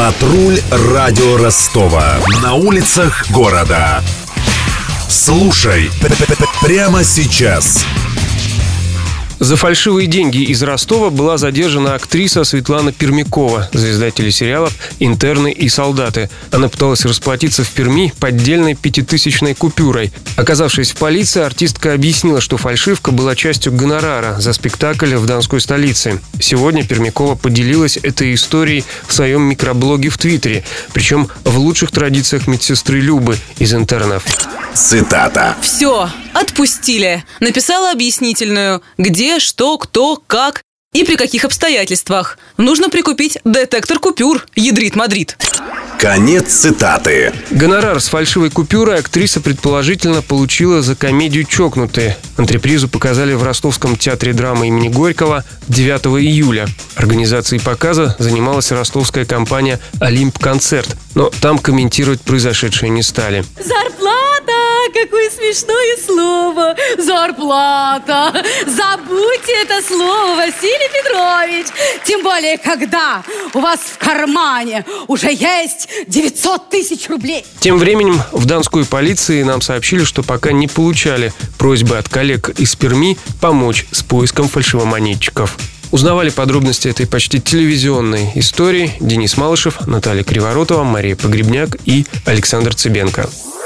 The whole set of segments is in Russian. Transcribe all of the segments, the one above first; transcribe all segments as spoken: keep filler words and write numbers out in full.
Патруль радио Ростова. На улицах города. Слушай прямо сейчас. За фальшивые деньги из Ростова была задержана актриса Светлана Пермякова, звезда телесериалов «Интерны» и «Солдаты». Она пыталась расплатиться в Перми поддельной пятитысячной купюрой. Оказавшись в полиции, артистка объяснила, что фальшивка была частью гонорара за спектакль в Донской столице. Сегодня Пермякова поделилась этой историей в своем микроблоге в Твиттере, причем в лучших традициях медсестры Любы из «Интернов». Цитата. «Все, отпустили. Написала объяснительную, где, что, кто, как и при каких обстоятельствах. Нужно прикупить детектор купюр, ядрит Мадрид». Конец цитаты. Гонорар с фальшивой купюрой актриса предположительно получила за комедию «Чокнутые». Антрепризу показали в Ростовском театре драмы имени Горького девятого июля. Организацией показа занималась ростовская компания «Олимп Концерт», но там комментировать произошедшее не стали. Зарплата! Какое смешное слово! Зарплата! Забудьте это слово, Василий Петрович! Тем более, когда у вас в кармане уже есть девятьсот тысяч рублей. Тем временем в донской полиции нам сообщили, что пока не получали просьбы от коллег из Перми помочь с поиском фальшивомонетчиков. Узнавали подробности этой почти телевизионной истории Денис Малышев, Наталья Криворотова, Мария Погребняк и Александр Цыбенко.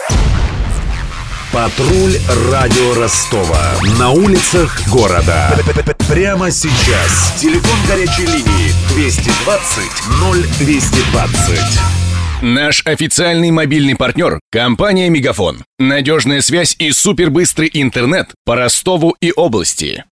Патруль радио Ростова. На улицах города. Прямо сейчас. Телефон горячей линии двести двадцать ноль двести двадцать. Наш официальный мобильный партнер – компания «Мегафон». Надежная связь и супербыстрый интернет по Ростову и области.